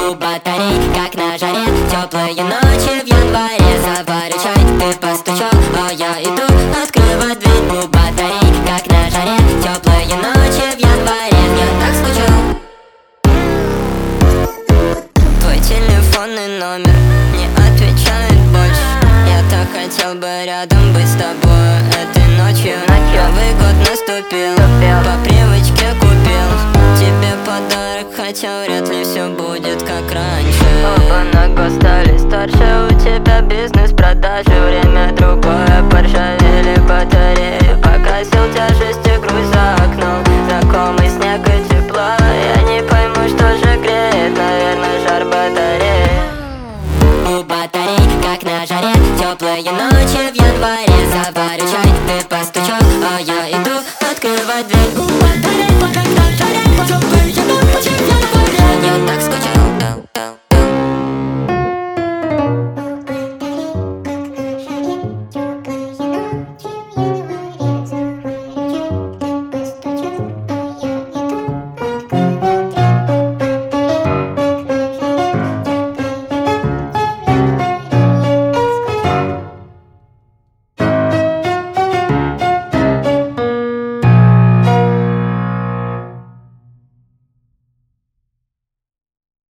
У батарей, как на жаре, теплые ночи в январе. Заварю чай, ты постучал, а я иду открывать дверь. У батарей, как на жаре, теплые ночи в январе. Я так скучал. Твой телефонный номер не отвечает больше. Я так хотел бы рядом быть с тобой этой ночью. Новый год наступил, по привычке купил тебе подарок, хотя вряд ли все будет как раньше. Оба на год стали старше, у тебя бизнес, продажи. Время другое, поржавели батареи. Погасил тяжести, грусть за окном. Знакомый снег и тепло. Я не пойму, что же греет, наверное, жар батареи. У батарей, как на жаре, теплые ночи в январе. Заварю чай, ты постучал, а я иду открывать дверь. У батарей, как на жаре, теплые ночи в январе. Я так скучал.